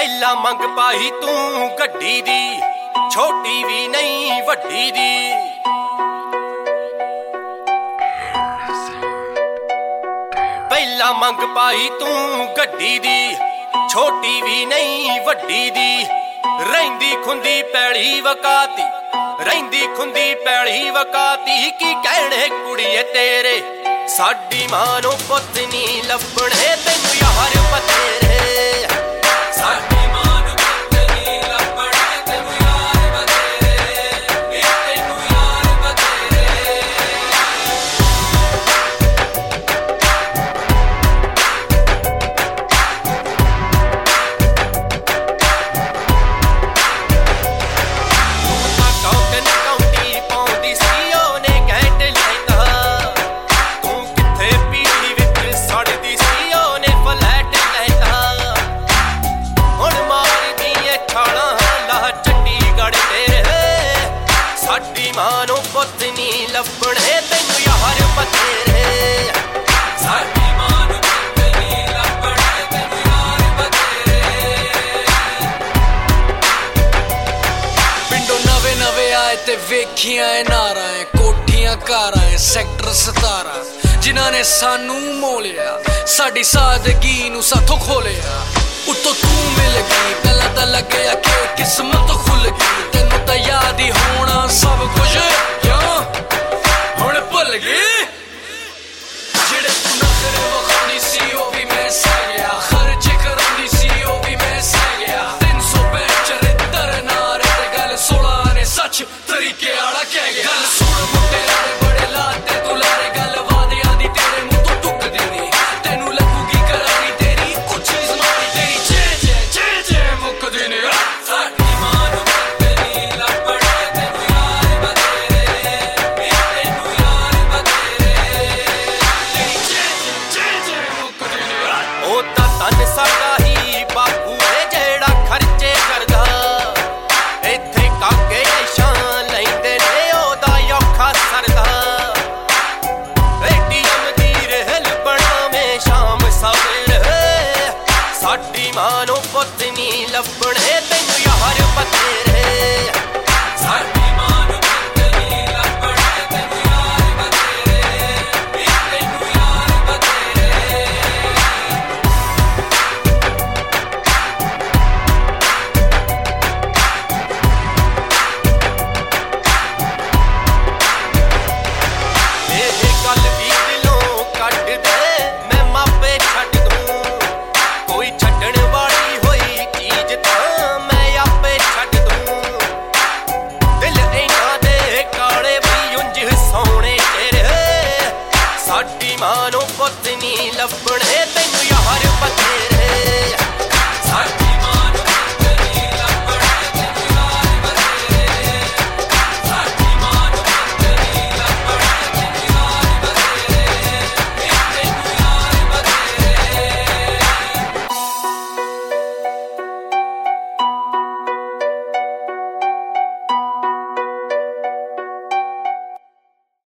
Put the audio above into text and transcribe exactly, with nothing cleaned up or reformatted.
ਪਹਿਲਾਂ ਮੰਗ ਪਾਈ ਤੂੰ ਗੱਡੀ ਦੀ, ਛੋਟੀ ਵੀ ਨਹੀਂ ਵੱਡੀ ਦੀ। ਪਹਿਲਾਂ ਮੰਗ ਪਾਈ ਤੂੰ ਗੱਡੀ ਦੀ, ਛੋਟੀ ਵੀ ਨਹੀਂ ਵੱਡੀ ਦੀ। ਰਹਿੰਦੀ ਖੁੰਦੀ ਪੈਲੀ ਵਕਾਤੀ, ਰਹਿੰਦੀ ਖੁੰਦੀ ਪੈਲੀ ਵਕਾਤੀ। ਕੀ ਕਹਿਣੇ ਕੁੜੀਏ ਤੇਰੇ, ਸਾਡੀ ਮਾਂ ਨੂੰ ਪੁੱਤ ਨੀ ਲੱਭਣੇ ਤੈਨੂੰ ਯਾਰ ਬਥੇਰੇ। ਸਾਡੀ ਮਾਂ ਨੂੰ ਪੁੱਤ ਨੀ ਲੱਭਣੇ ਤੈਨੂੰ ਯਾਰ ਬਥੇਰੇ, ਨੀ ਤੈਨੂੰ ਯਾਰ ਬਥੇਰੇ। ਤੂੰ ਤਾਂ ਕੌਂਟਨ ਕੌਂਟੀ ਪਾਉਂਦੀ ਸੀ ਉਹਨੇ ਘੈਂਟ ਲੈਂਦਾ, ਤੂੰ ਕਿੱਥੇ ਪੀੜੀ ਵਿੱਚ ਸੜਦੀ ਸੀ ਉਹਨੇ ਫਲੈਟ ਲੈਂਦਾ। ਹੁਣ ਮਾਰਦੀ ਏ ਛਾਲਾਂ ਲਾ ਚੰਡੀਗੜ੍ਹ ਤੇਰੇ, ਸਾਡੀ ਮਾਂ ਨੂੰ ਪੁੱਤ ਨੀ ਲੱਭਣੇ ਤੈਨੂੰ ਯਾਰ ਬਥੇਰੇ। ਸਾਡੀ ਮਾਂ ਨੂੰ ਪੁੱਤ ਨੀ ਲੱਭਣੇ ਤੈਨੂੰ ਯਾਰ ਬਥੇਰੇ। ਪਿੰਡੋਂ ਨਵੇਂ ਨਵੇਂ ਆਏ ਤੇ ਵੇਖੀਆਂ ਏ ਨਾਰਾਂ ਏ, ਕੋਠੀਆਂ ਕਾਰਾਂ ਏ, ਸੈਕਟਰ ਸਤਾਰਾਂ ਜਿਨ੍ਹਾਂ ਨੇ ਸਾਨੂੰ ਮੋਲਿਆ, ਸਾਡੀ ਸਾਦਗੀ ਨੂੰ ਸਾਥੋਂ ਖੋਲਿਆ। ਉੱਤੋਂ ਤੂੰ ਮਿਲ ਗਈ, ਪਹਿਲਾਂ ਤਾਂ ਲੱਗਿਆ ਕਿ ਕਿਸਮਤ ਖੁੱਲ ਗਈ, ਤੈਨੂੰ ਤਾਂ ਯਾਦ ਹੀ ਹੋਣਾ